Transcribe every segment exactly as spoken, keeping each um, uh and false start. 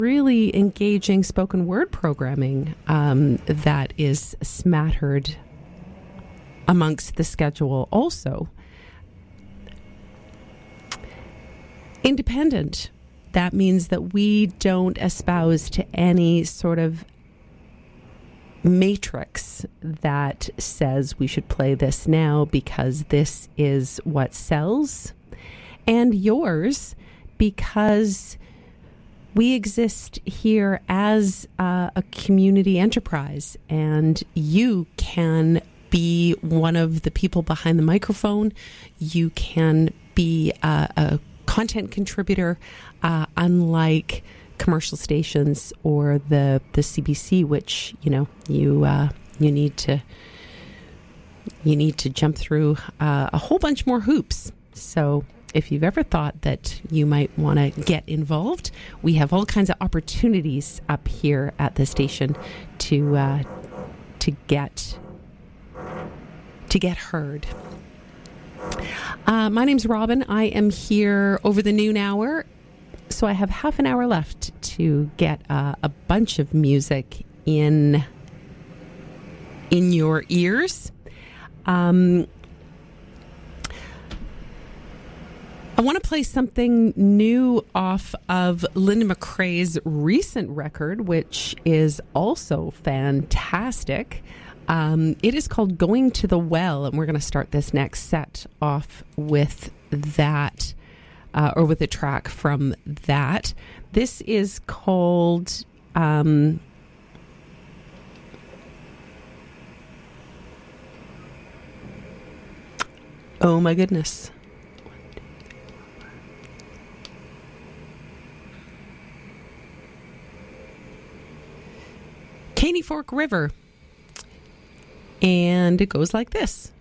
really engaging spoken word programming um, that is smattered amongst the schedule also. Independent. That means that we don't espouse to any sort of matrix that says we should play this now because this is what sells, and yours because we exist here as uh, a community enterprise, and you can be one of the people behind the microphone. You can be uh, a content contributor, uh, unlike commercial stations or the the C B C, which you know you uh, you need to you need to jump through uh, a whole bunch more hoops. So if you've ever thought that you might want to get involved, we have all kinds of opportunities up here at the station to uh, to get to get heard. Uh, my name's Robin. I am here over the noon hour. So I have half an hour left to get uh, a bunch of music in in your ears. Um, I want to play something new off of Linda McRae's recent record, which is also fantastic. Um, it is called Going to the Well, and we're going to start this next set off with that. Uh, or with a track from that. This is called um, oh my goodness. Caney Fork River. And it goes like this.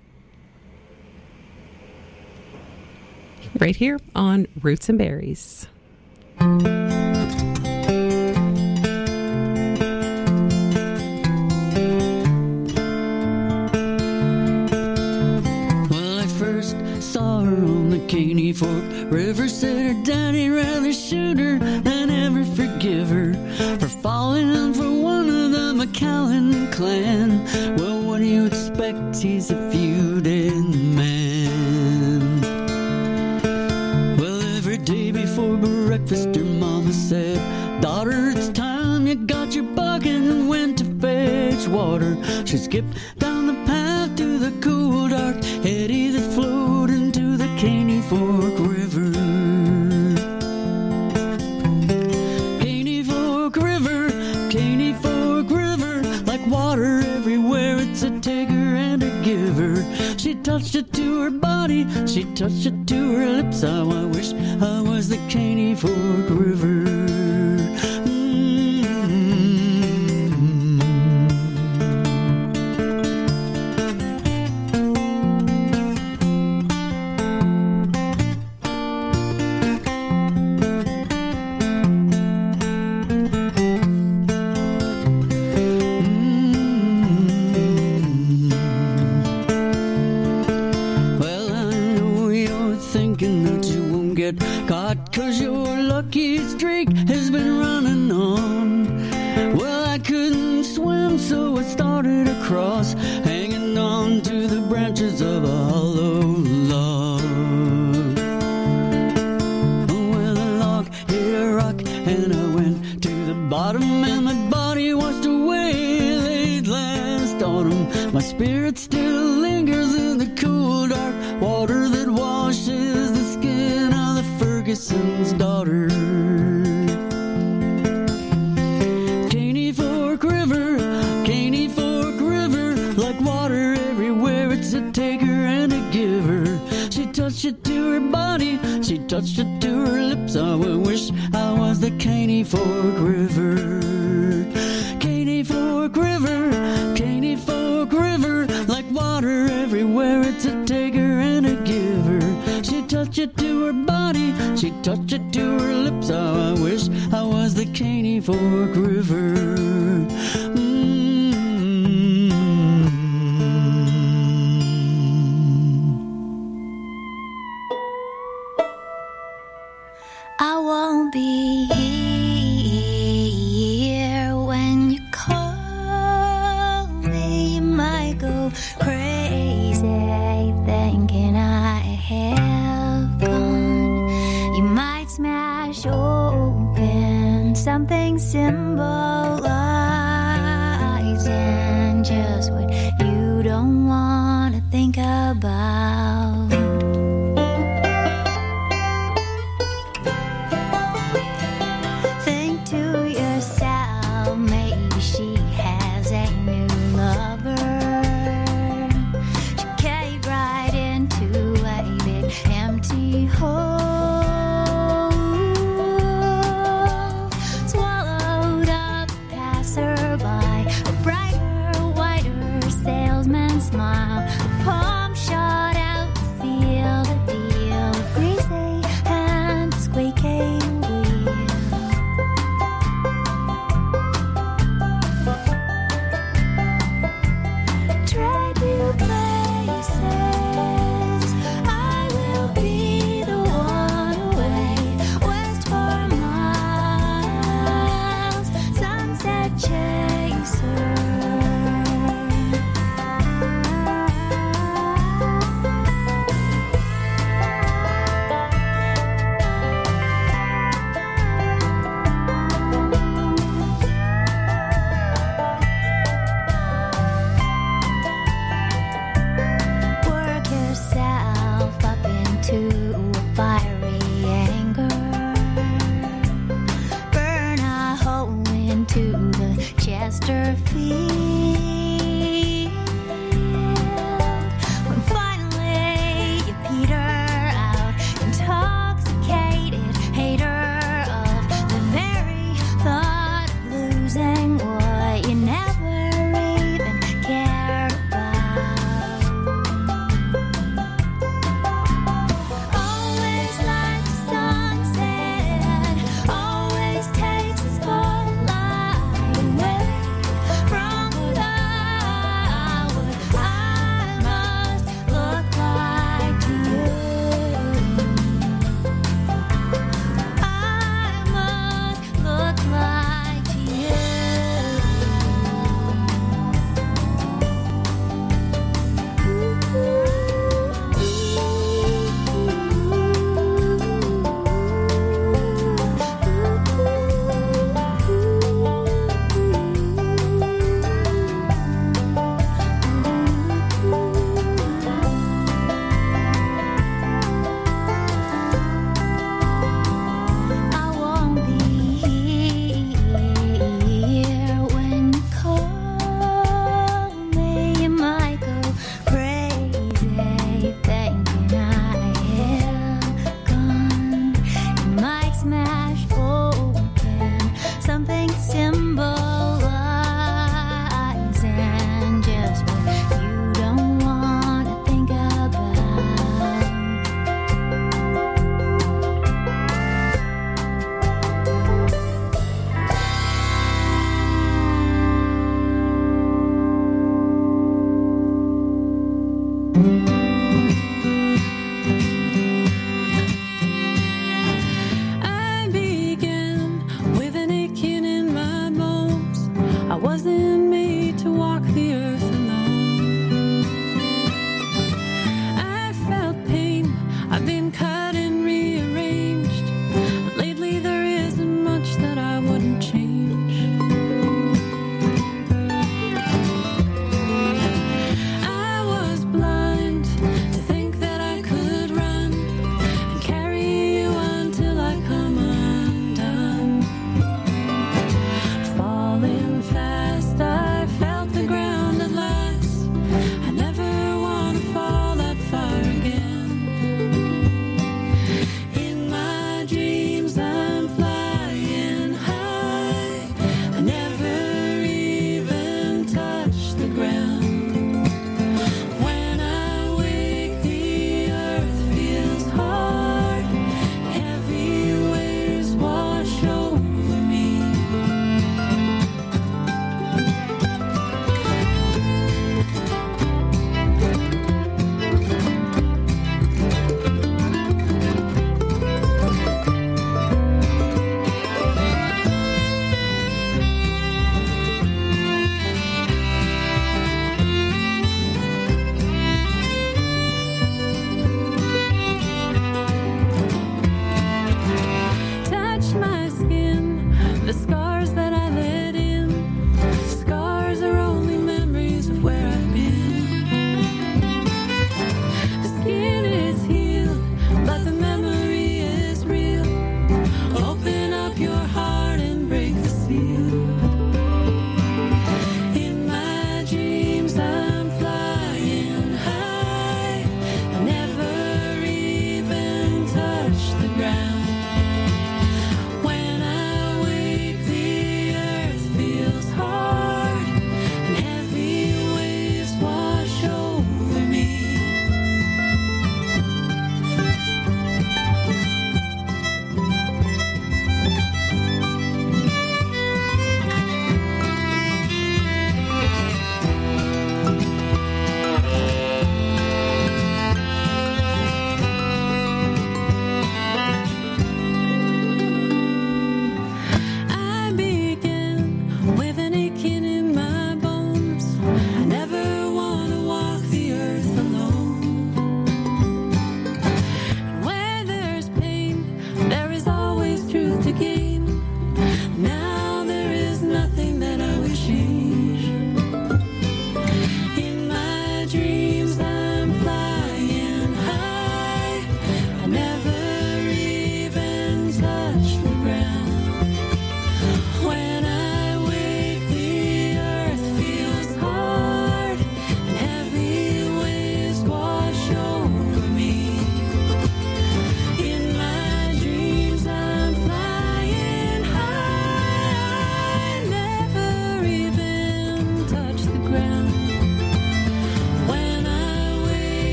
Right here on Roots and Berries. Well, I first saw her on the Caney Fork River. Said her daddy rather shoot her than ever forgive her for falling in for one of the McCallan clan. Well, what do you expect? He's a feuding man. Day before breakfast, her mama said, daughter, it's time you got your bucket and went to fetch water. She skipped down the path to the cool, dark eddy that flowed into the Caney Fork River. Caney Fork River, Caney Fork River, like water everywhere, it's a taker and a giver. She touched it to her body, she touched it to her lips. How I wish I was the Caney Fork River. Caught 'cause your lucky streak has been running on. Well, I couldn't swim, so I started across, hanging on to the branches of a hollow log. Well, the log hit a rock and I went to the bottom, and my body washed away late last autumn. My spirit still lingers in the cool, dark water that washes the skin of the Ferguson's daughter. Caney Fork River, Caney Fork River, like water everywhere, it's a taker and a giver. She touched it to her body, she touched it to her lips. Oh, I wish I was the Caney Fork River. Caney Fork River, Caney Fork River, like water everywhere, it's a taker and a giver. She touched it to her body, she touched it to her lips. Oh, I wish I was the Caney Fork River. Mm-hmm. I won't be here something symbolizing just what you don't want to think about. Think to yourself, maybe she has a new lover. She came right into a big empty hole. Smile, a palm shot out to seal the deal. Greasy and squeaky wheel. Trade places, I will be the one away. West for miles, sunset chaser. Chesterfield. When finally you peter out, intoxicated hater of the very thought of losing what you never even cared about. Always like the sunset, always takes the spotlight away from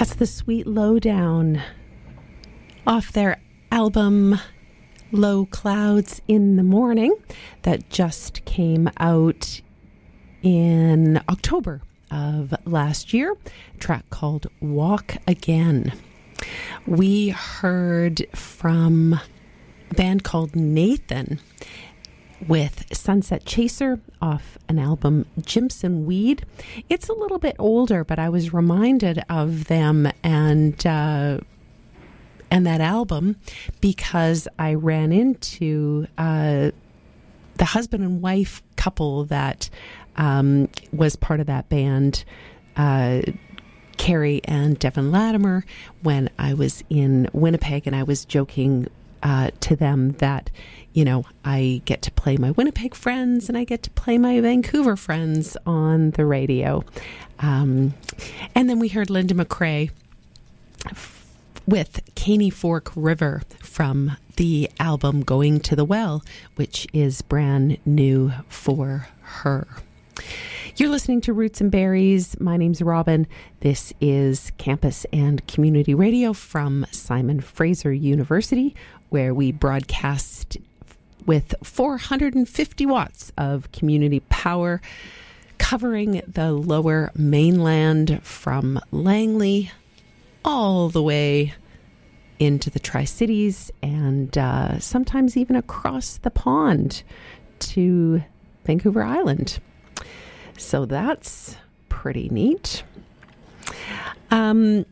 That's the Sweet Lowdown off their album Low Clouds in the Morning that just came out in October of last year, a track called Walk Again. We heard from a band called Nathan with Sunset Chaser off an album Jimson Weed. It's a little bit older, but I was reminded of them and uh, and that album because I ran into uh, the husband and wife couple that um, was part of that band, uh, Carrie and Devin Latimer, when I was in Winnipeg, and I was joking uh, to them that, you know, I get to play my Winnipeg friends and I get to play my Vancouver friends on the radio. Um, and then we heard Linda McRae f- with Caney Fork River from the album Going to the Well, which is brand new for her. You're listening to Roots and Berries. My name's Robin. This is Campus and Community Radio from Simon Fraser University, where we broadcast with four hundred fifty watts of community power, covering the Lower Mainland from Langley all the way into the Tri-Cities and uh, sometimes even across the pond to Vancouver Island. So that's pretty neat. Um,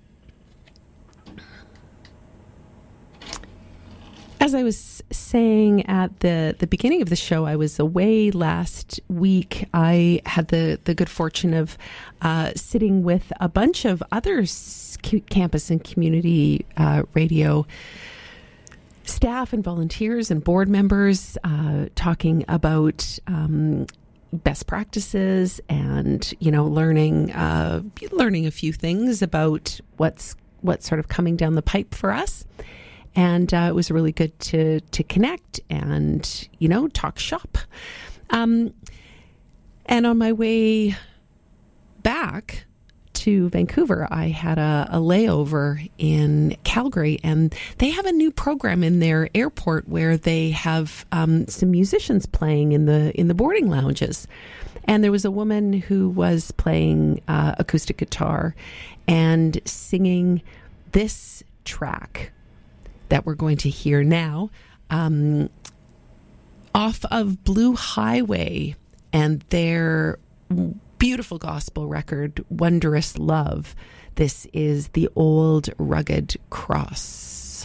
as I was saying at the, the beginning of the show, I was away last week. I had the, the good fortune of uh, sitting with a bunch of other s- campus and community uh, radio staff and volunteers and board members uh, talking about um, best practices and, you know, learning uh, learning a few things about what's what's sort of coming down the pipe for us. And uh, it was really good to to connect and, you know, talk shop. Um, and on my way back to Vancouver, I had a, a layover in Calgary, and they have a new program in their airport where they have um, some musicians playing in the in the boarding lounges. And there was a woman who was playing uh, acoustic guitar and singing this track that we're going to hear now, um, off of Blue Highway and their beautiful gospel record, Wondrous Love. This is The Old Rugged Cross.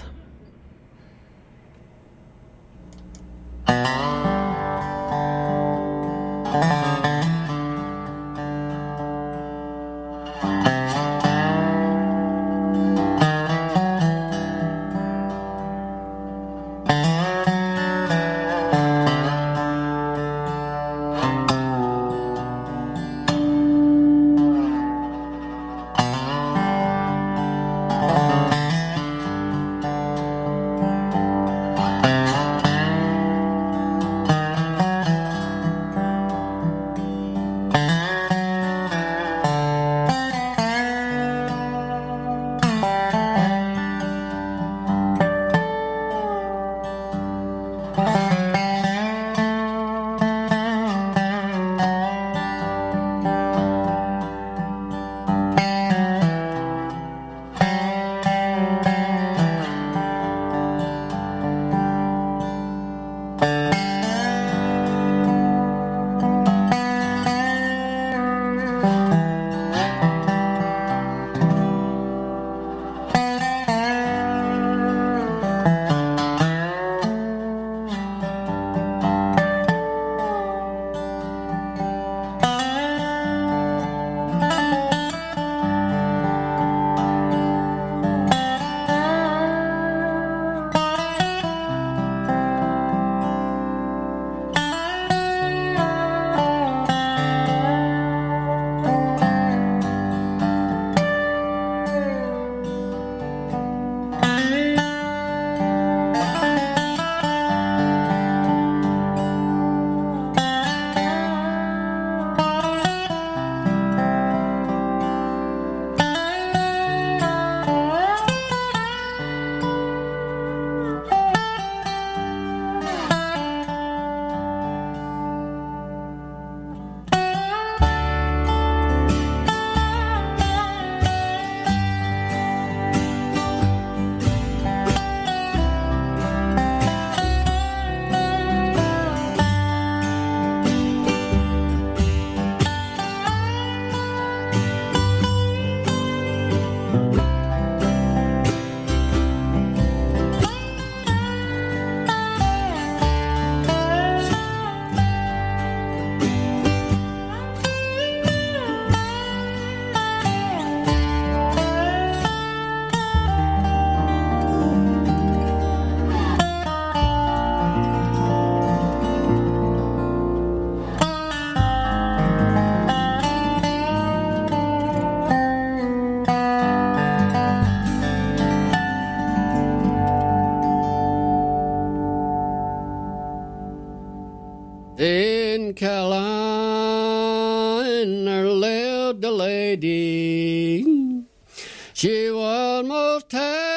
Carolina lived a lady. She was most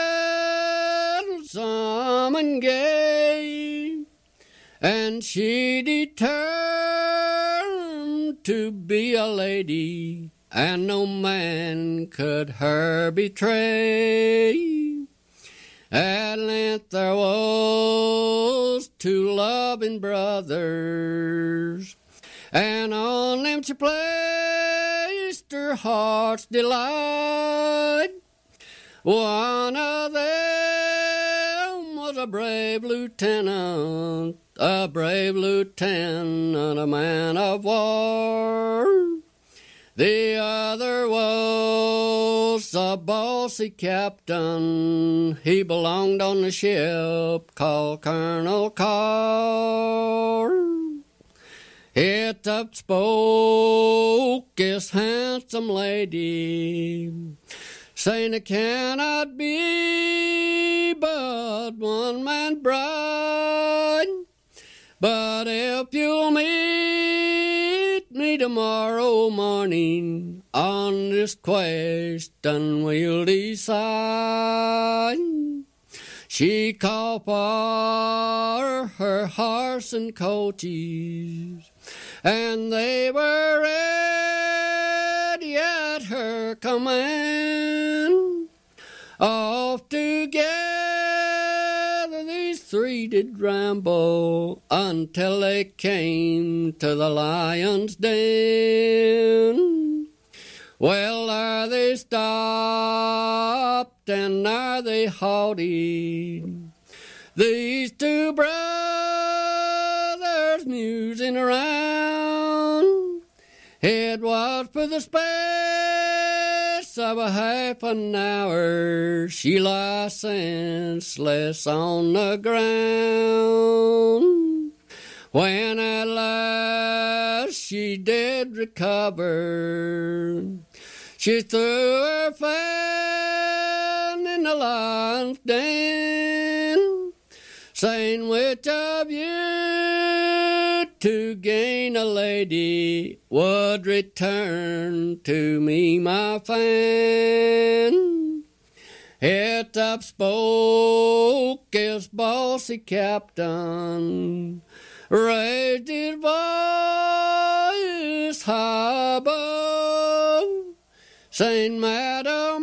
handsome and gay, and she determined to be a lady, and no man could her betray. At length there was two loving brothers, and on them she placed her heart's delight. One of them was a brave lieutenant, a brave lieutenant, a man of war. The other was a bossy captain. He belonged on the ship called Colonel Carr. It up spoke this handsome lady, saying it cannot be but one man bride. But if you'll meet me tomorrow morning, on this question we'll decide. She called for her horse and coaches, and they were ready at her command. Off together these three did ramble until they came to the lion's den. Well, there they stopped and there they halted, these two brothers musing around. It was for the space of a half an hour she lay senseless on the ground. When at last she did recover, she threw her fan in the lion's den, saying, which of you to gain a lady would return to me my fan? It up spoke his bossy captain, raised his voice high above, saying, Madam,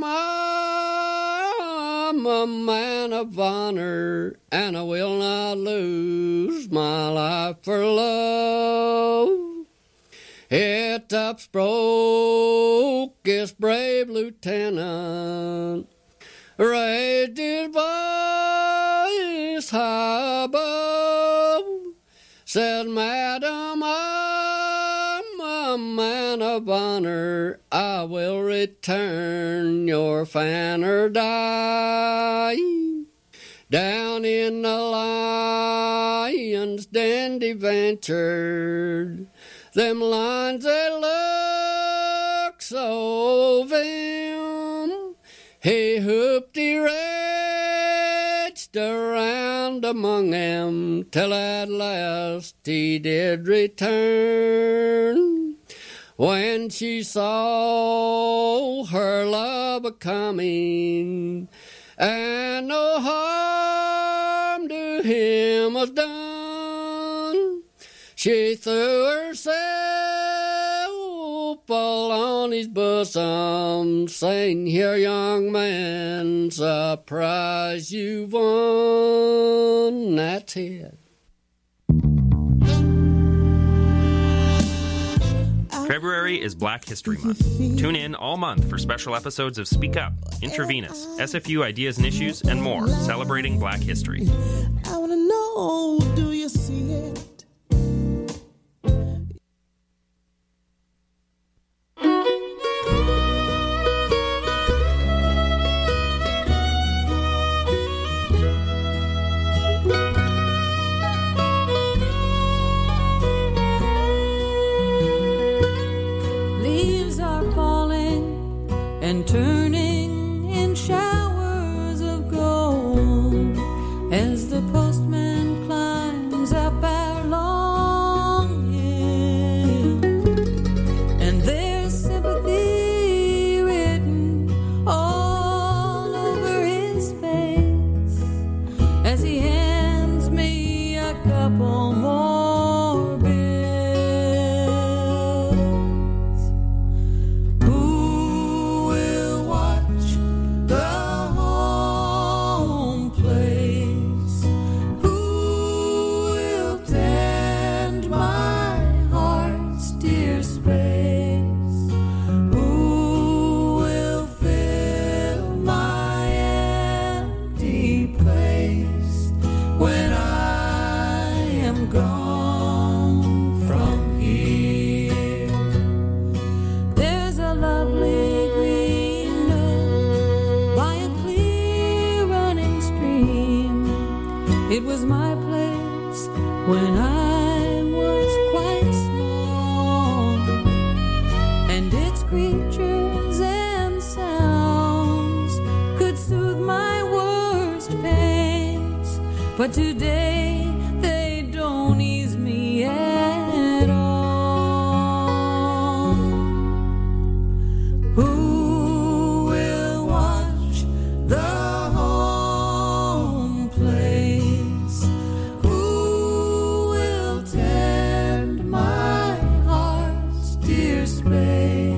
I'm a man of honor, and I will not lose my life for love. It up spoke this brave lieutenant, raised his voice high above, said, Madam, I'm a man of honor, I will return your fan or die. Down in the lion's den he ventured, them lions they look so vim. He whooped, he raged around among them, till at last he did return. When she saw her love a-coming, and no harm to him was done, she threw herself all on his bosom, saying, here, young man, surprise you've won. That's it. February is Black History Month. Tune in all month for special episodes of Speak Up, Intravenous, S F U Ideas and Issues, and more, celebrating Black history. I want to know, do you see it? And turning in showers of gold as the postman climbs up our long hill. but today they don't ease me at all. Who will watch the home place? Who will tend my heart's dear space?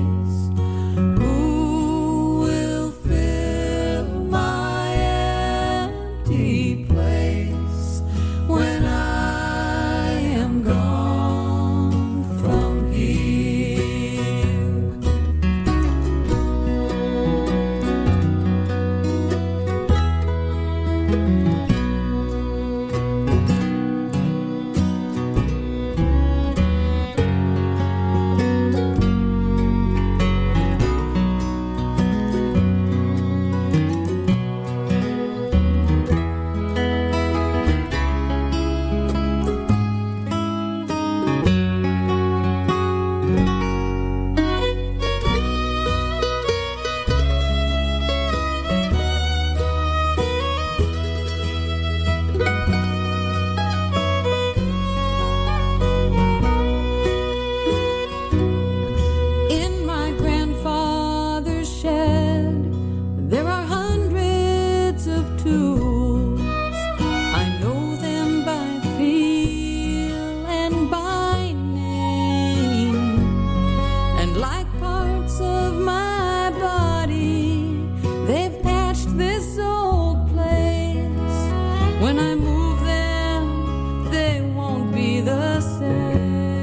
Who will fill my empty place when I am gone from here? In my grandfather's shed, there are hundreds of tools. I know them by feel and by name. And like parts of my body, they've patched this old place. When I move them, they won't be the same.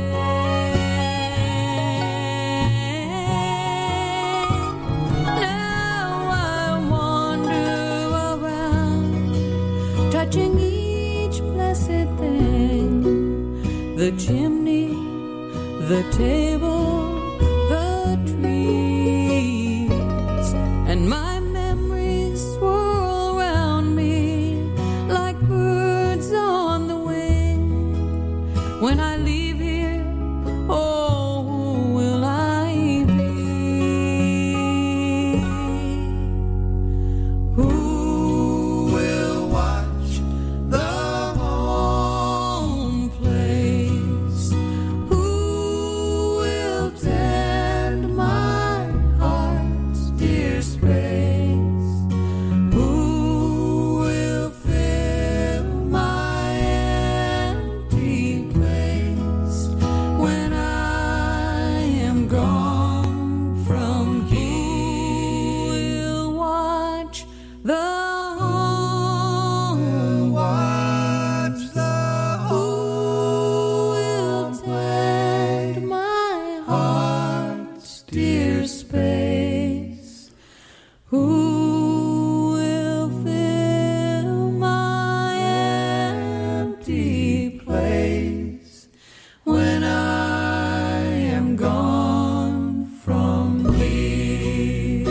Now I wander around, touching each blessed thing: the chimney, the table, the trees, and my memories swirl around me like birds on the wing. When I leave here, oh, who will I be? Who will watch the home place? Who will tend my heart's dear space? Who will fill my empty place when I am gone from here? Who will watch the home? Watch the Who will tend my heart's dear space? Who will fill my empty place when I am gone from here?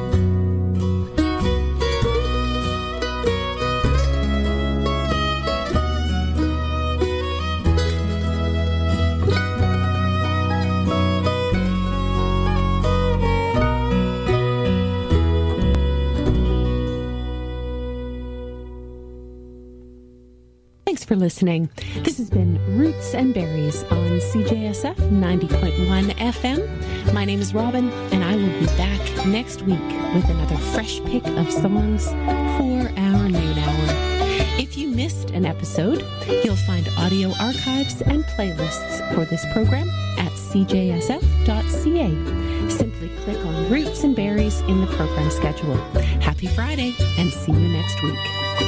Thanks for listening. This has been Roots and Berries on C J S F ninety point one F M. My name is Robin, and I will be back next week with another fresh pick of songs for our noon hour. If you missed an episode, you'll find audio archives and playlists for this program at c j s f dot c a. Simply click on Roots and Berries in the program schedule. Happy Friday, and see you next week.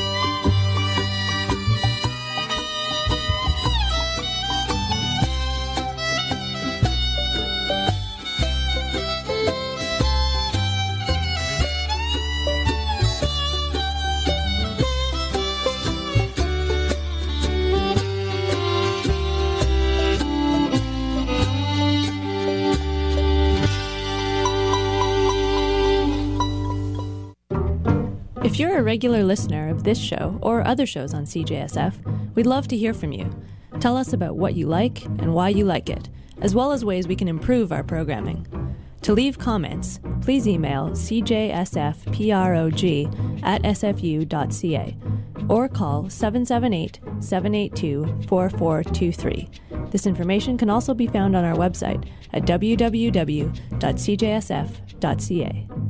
If you're a regular listener of this show or other shows on C J S F, we'd love to hear from you. Tell us about what you like and why you like it, as well as ways we can improve our programming. To leave comments, please email c j s f prog at s f u dot c a. or call seven seven eight, seven eight two, four four two three. This information can also be found on our website at w w w dot c j s f dot c a.